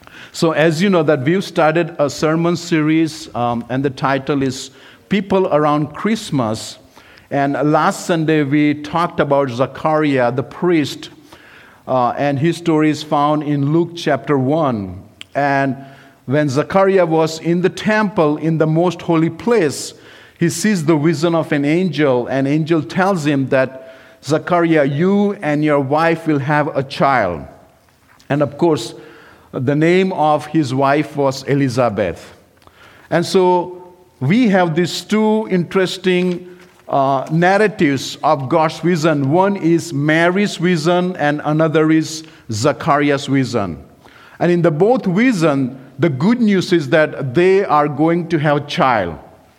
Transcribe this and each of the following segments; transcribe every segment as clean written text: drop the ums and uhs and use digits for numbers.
So as you know that we've started a sermon series, and the title is People Around Christmas. And last Sunday we talked about Zechariah, the priest, and his story is found in Luke chapter 1. And when Zechariah was in the temple in the most holy place, he sees the vision of an angel, and angel tells him that, Zechariah, you and your wife will have a child. And of course, the name of his wife was Elizabeth. And so we have these two interesting narratives of God's vision. One is Mary's vision and another is Zechariah's vision. And in the both vision, the good news is that they are going to have a child.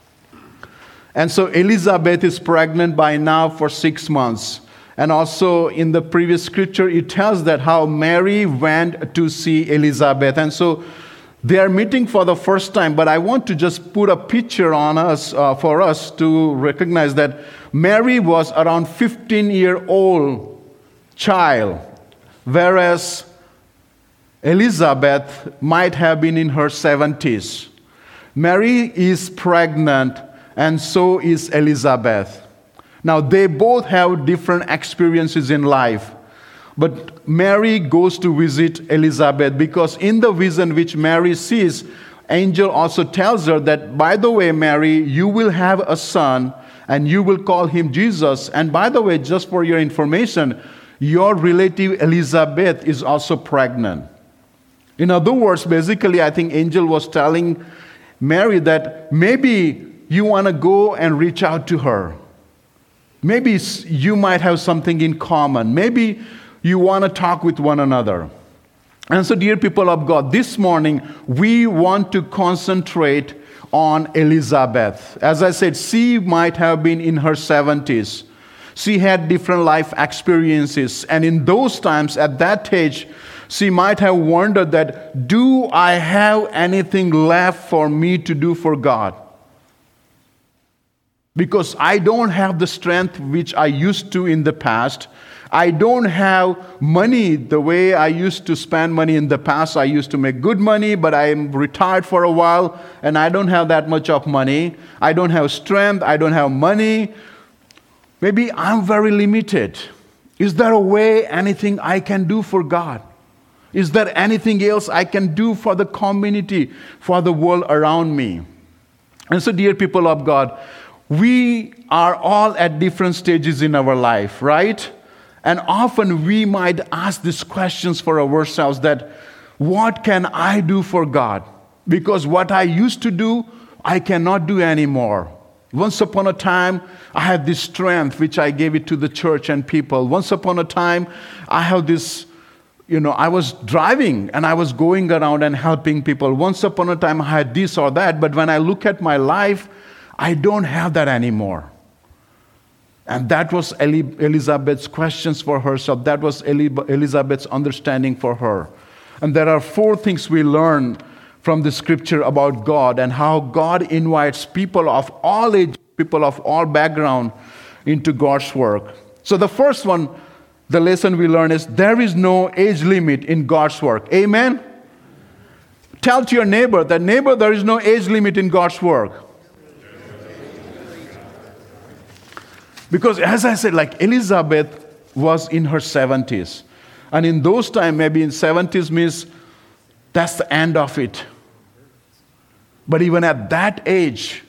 And so Elizabeth is pregnant by now for 6 months. And also in the previous scripture, it tells that how Mary went to see Elizabeth. And so they are meeting for the first time. But I want to just put a picture on us for us to recognize that Mary was around 15-year-old child, whereas Elizabeth might have been in her 70s. Mary is pregnant, and so is Elizabeth. Now, they both have different experiences in life. But Mary goes to visit Elizabeth because in the vision which Mary sees, angel also tells her that, by the way, Mary, you will have a son and you will call him Jesus. And by the way, just for your information, your relative Elizabeth is also pregnant. In other words, basically, I think angel was telling Mary that maybe you want to go and reach out to her. Maybe you might have something in common. Maybe you want to talk with one another. And so, dear people of God, this morning we want to concentrate on Elizabeth. As I said, she might have been in her 70s. She had different life experiences. And in those times, at that age, she might have wondered that, do I have anything left for me to do for God? Because I don't have the strength which I used to in the past. I don't have money the way I used to spend money in the past. I used to make good money, but I am retired for a while, and I don't have that much of money. I don't have strength. I don't have money. Maybe I'm very limited. Is there a way, anything I can do for God? Is there anything else I can do for the community, for the world around me? And so, dear people of God, we are all at different stages in our life, right? And often we might ask these questions for ourselves that, what can I do for God? Because what I used to do, I cannot do anymore. Once upon a time, I had this strength which I gave it to the church and people. Once upon a time, I have this, I was driving and I was going around and helping people. Once upon a time, I had this or that. But when I look at my life, I don't have that anymore. And that was Elizabeth's questions for herself. That was Elizabeth's understanding for her. And there are 4 things we learn from the scripture about God and how God invites people of all ages, people of all background into God's work. So the first one, the lesson we learn is there is no age limit in God's work. Amen? Tell to your neighbor that, neighbor, there is no age limit in God's work. Because as I said, like Elizabeth was in her 70s. And in those times, maybe in 70s means that's the end of it. But even at that age,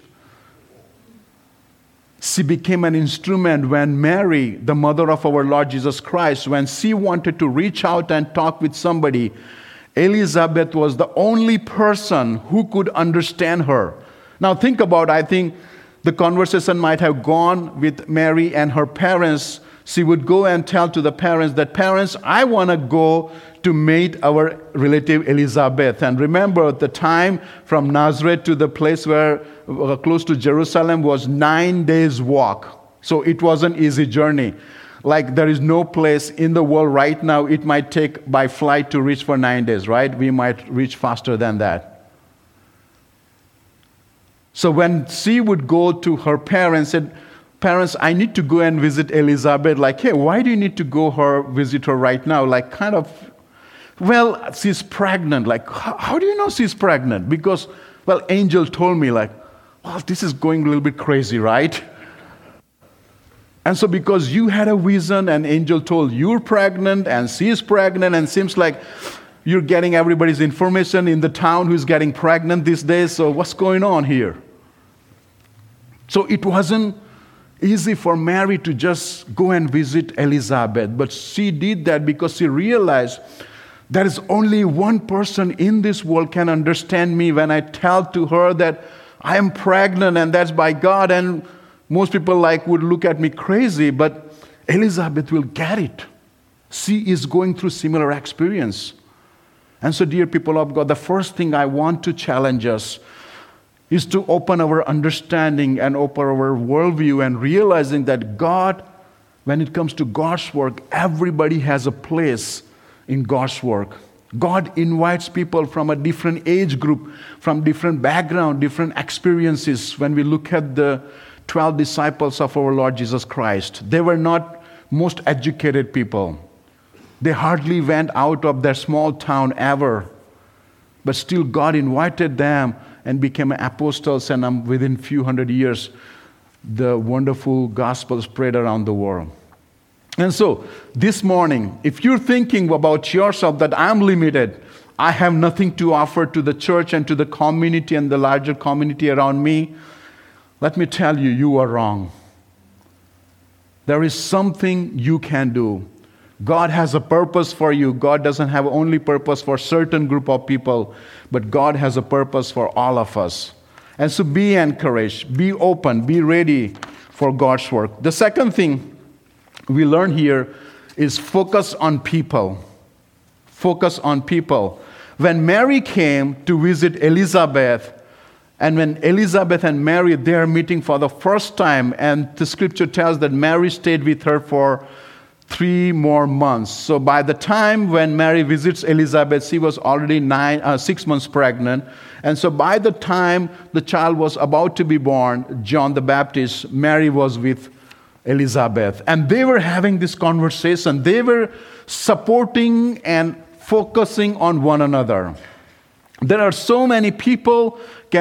she became an instrument when Mary, the mother of our Lord Jesus Christ, when she wanted to reach out and talk with somebody, Elizabeth was the only person who could understand her. Now think about, I think, the conversation might have gone with Mary and her parents. She would go and tell to the parents that, parents, I want to go to meet our relative Elizabeth. And remember, the time from Nazareth to the place where close to Jerusalem was 9 days walk. So it was an easy journey. Like there is no place in the world right now it might take by flight to reach for 9 days, right? We might reach faster than that. So when she would go to her parents, said, parents, I need to go and visit Elizabeth. Like, hey, why do you need to go visit her right now? Like, kind of, Well, she's pregnant. Like, how do you know she's pregnant? Because, well, angel told me, like, well, this is going a little bit crazy, right? And so because you had a vision and angel told you're pregnant and she's pregnant, and seems like you're getting everybody's information in the town who's getting pregnant these days, so what's going on here? So it wasn't easy for Mary to just go and visit Elizabeth, but she did that because she realized there is only one person in this world can understand me when I tell to her that I am pregnant, and that's by God. And most people would look at me crazy, but Elizabeth will get it. She is going through similar experience. And so, dear people of God, the first thing I want to challenge us is to open our understanding and open our worldview and realizing that God, when it comes to God's work, everybody has a place in God's work. God invites people from a different age group, from different background, different experiences. When we look at the 12 disciples of our Lord Jesus Christ, they were not most educated people. They hardly went out of their small town ever. But still God invited them and became apostles, and within a few hundred years, the wonderful gospel spread around the world. And so, this morning, if you're thinking about yourself that I'm limited, I have nothing to offer to the church and to the community and the larger community around me, let me tell you, you are wrong. There is something you can do. God has a purpose for you. God doesn't have only purpose for a certain group of people, but God has a purpose for all of us. And so be encouraged, be open, be ready for God's work. The second thing we learn here is focus on people. Focus on people. When Mary came to visit Elizabeth, and when Elizabeth and Mary, they are meeting for the first time, and the scripture tells that Mary stayed with her for 3 more months. So by the time when Mary visits Elizabeth, she was already 6 months pregnant. And so by the time the child was about to be born, John the Baptist, Mary was with Elizabeth. And they were having this conversation. They were supporting and focusing on one another. There are so many people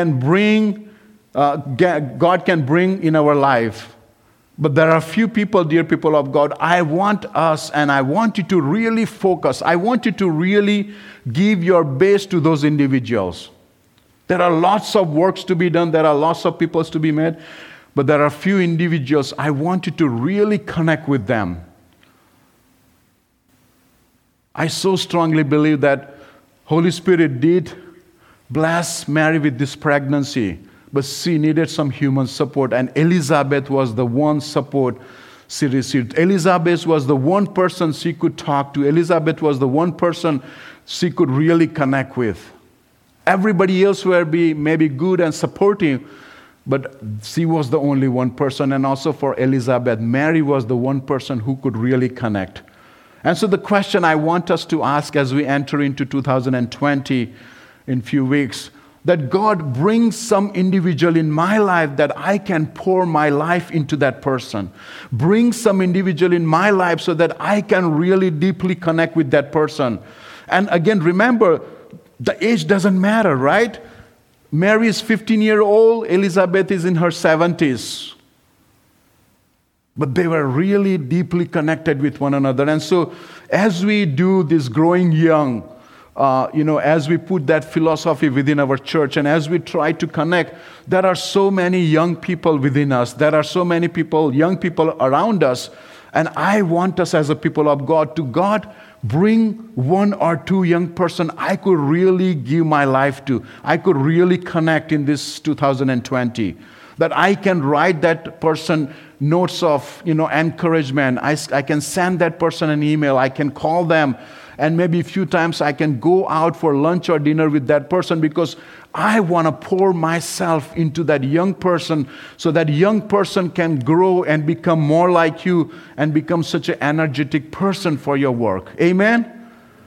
God can bring in our life. But there are few people, dear people of God, I want us and I want you to really focus. I want you to really give your best to those individuals. There are lots of works to be done. There are lots of people to be met. But there are few individuals, I want you to really connect with them. I so strongly believe that Holy Spirit did bless Mary with this pregnancy, but she needed some human support, and Elizabeth was the one support she received. Elizabeth was the one person she could talk to. Elizabeth was the one person she could really connect with. Everybody else were maybe good and supportive, but she was the only one person. And also for Elizabeth, Mary was the one person who could really connect. And so the question I want us to ask as we enter into 2020 in few weeks, that God brings some individual in my life that I can pour my life into that person. Bring some individual in my life so that I can really deeply connect with that person. And again, remember, the age doesn't matter, right? Mary is 15-year-old, Elizabeth is in her 70s. But they were really deeply connected with one another. And so as we do this growing young, as we put that philosophy within our church and as we try to connect, there are so many young people within us. There are so many people, young people around us. And I want us as a people of God to bring 1 or 2 young person I could really give my life to. I could really connect in this 2020. That I can write that person notes of encouragement. I can send that person an email. I can call them. And maybe a few times I can go out for lunch or dinner with that person because I want to pour myself into that young person so that young person can grow and become more like you and become such an energetic person for your work. Amen?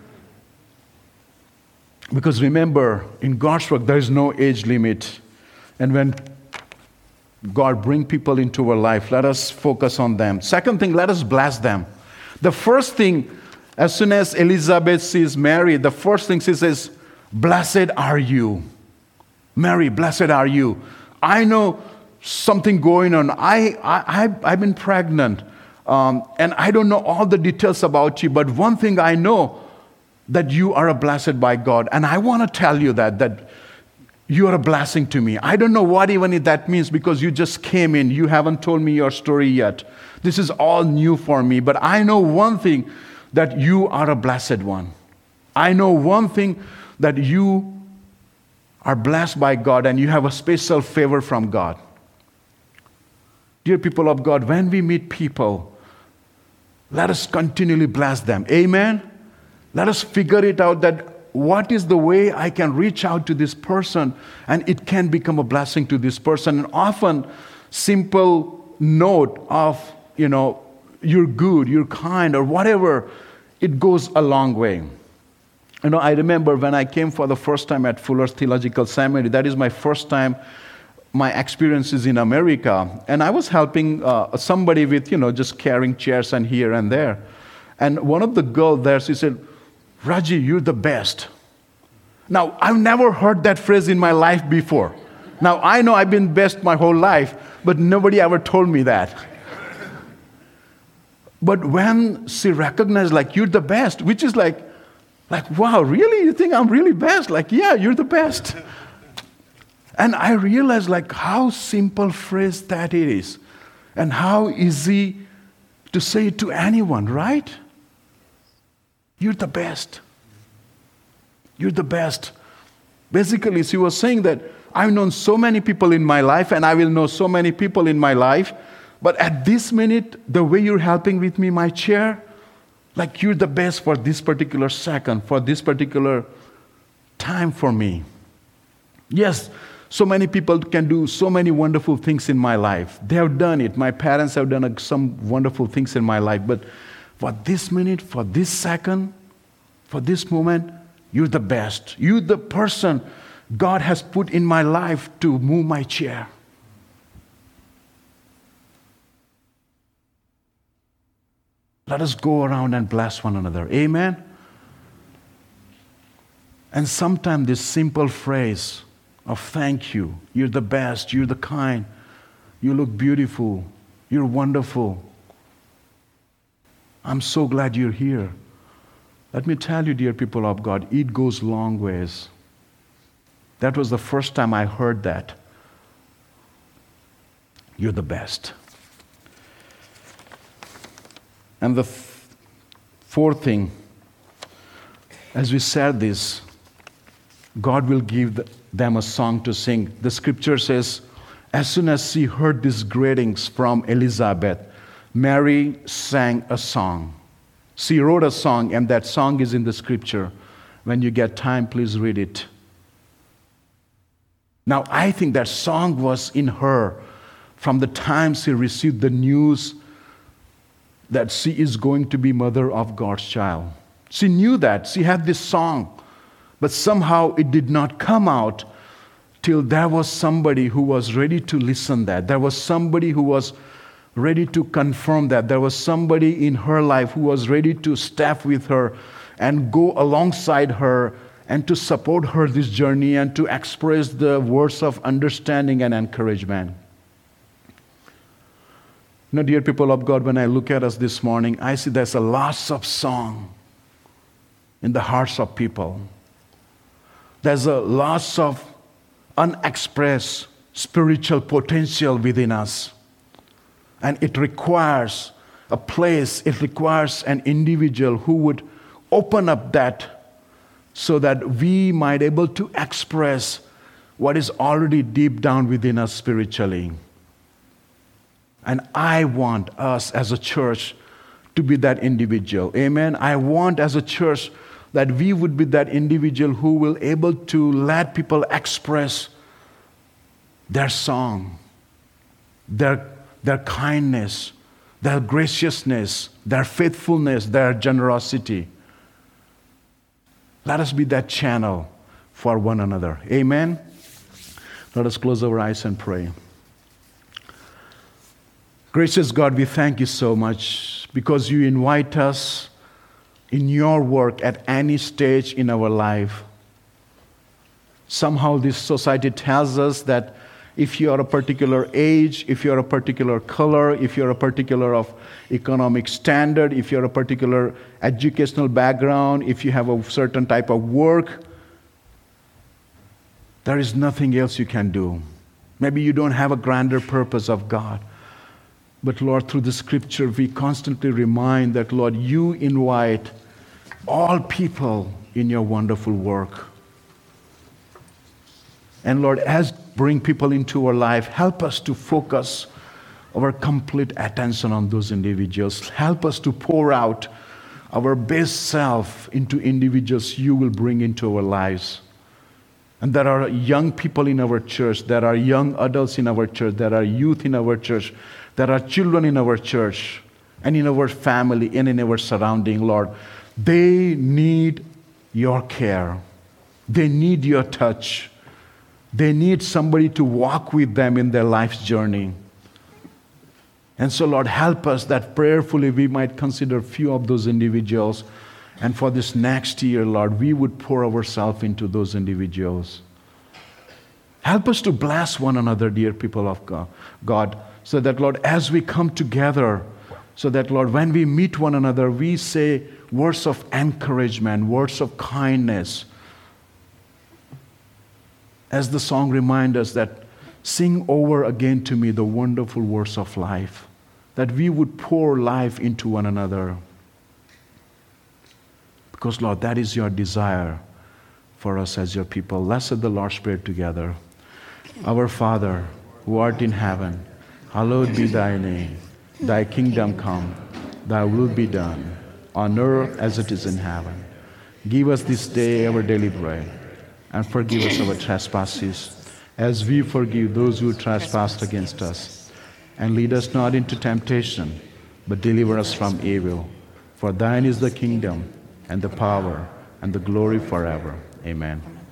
Because remember, in God's work, there is no age limit. And when God brings people into our life, let us focus on them. Second thing, let us bless them. The first thing As soon as Elizabeth sees Mary, the first thing she says, "Blessed are you." Mary, blessed are you. I know something going on. I've been pregnant, and I don't know all the details about you, but one thing I know, that you are a blessed by God. And I want to tell you that you are a blessing to me. I don't know what even that means because you just came in. You haven't told me your story yet. This is all new for me. But I know one thing, that you are a blessed one. I know one thing, that you are blessed by God and you have a special favor from God. Dear people of God, when we meet people, let us continually bless them. Amen? Let us figure it out, that what is the way I can reach out to this person and it can become a blessing to this person. And often, simple note of, you're good, you're kind, or whatever, it goes a long way. I remember when I came for the first time at Fuller's Theological Seminary, that is my first time, my experiences in America. And I was helping somebody with, just carrying chairs and here and there. And one of the girls there, she said, "Raji, you're the best." Now, I've never heard that phrase in my life before. Now, I know I've been best my whole life, but nobody ever told me that. But when she recognized, "You're the best," which is like, wow, really? You think I'm really best? Yeah, you're the best. And I realized how simple phrase that it is. And how easy to say it to anyone, right? You're the best. You're the best. Basically, she was saying that I've known so many people in my life and I will know so many people in my life. But at this minute, the way you're helping with me, my chair, you're the best for this particular second, for this particular time for me. Yes, so many people can do so many wonderful things in my life. They have done it. My parents have done some wonderful things in my life. But for this minute, for this second, for this moment, you're the best. You're the person God has put in my life to move my chair. Let us go around and bless one another. Amen? And sometimes this simple phrase of thank you, you're the best, you're the kind, you look beautiful, you're wonderful. I'm so glad you're here. Let me tell you, dear people of God, it goes long ways. That was the first time I heard that. You're the best. And the fourth thing, as we said this, God will give them a song to sing. The scripture says, as soon as she heard these greetings from Elizabeth, Mary sang a song. She wrote a song, and that song is in the scripture. When you get time, please read it. Now, I think that song was in her from the time she received the news that she is going to be mother of God's child. She knew that. She had this song. But somehow it did not come out till there was somebody who was ready to listen that. There was somebody who was ready to confirm that. There was somebody in her life who was ready to step with her and go alongside her and to support her this journey and to express the words of understanding and encouragement. Dear people of God, when I look at us this morning, I see there's a lots of song in the hearts of people. There's a lots of unexpressed spiritual potential within us. And it requires a place, it requires an individual who would open up that so that we might be able to express what is already deep down within us spiritually. And I want us as a church to be that individual. Amen? I want as a church that we would be that individual who will be able to let people express their song, their kindness, their graciousness, their faithfulness, their generosity. Let us be that channel for one another. Amen? Let us close our eyes and pray. Gracious God, we thank you so much because you invite us in your work at any stage in our life. Somehow this society tells us that if you are a particular age, if you are a particular color, if you are a particular of economic standard, if you are a particular educational background, if you have a certain type of work, there is nothing else you can do. Maybe you don't have a grander purpose of God. But Lord, through the scripture, we constantly remind that, Lord, you invite all people in your wonderful work. And Lord, as you bring people into our life, help us to focus our complete attention on those individuals. Help us to pour out our best self into individuals you will bring into our lives. And there are young people in our church, there are young adults in our church, there are youth in our church, there are children in our church, and in our family, and in our surrounding, Lord. They need your care. They need your touch. They need somebody to walk with them in their life's journey. And so, Lord, help us that prayerfully we might consider a few of those individuals. And for this next year, Lord, we would pour ourselves into those individuals. Help us to bless one another, dear people of God, so that, Lord, as we come together, so that, Lord, when we meet one another, we say words of encouragement, words of kindness. As the song reminds us that, sing over again to me the wonderful words of life, that we would pour life into one another. Because, Lord, that is your desire for us as your people. Let's say the Lord's Prayer together. Our Father, who art in heaven, hallowed be thy name. Thy kingdom come, thy will be done, on earth as it is in heaven. Give us this day our daily bread, and forgive us our trespasses, as we forgive those who trespass against us. And lead us not into temptation, but deliver us from evil. For thine is the kingdom, and the power, and the glory forever. Amen.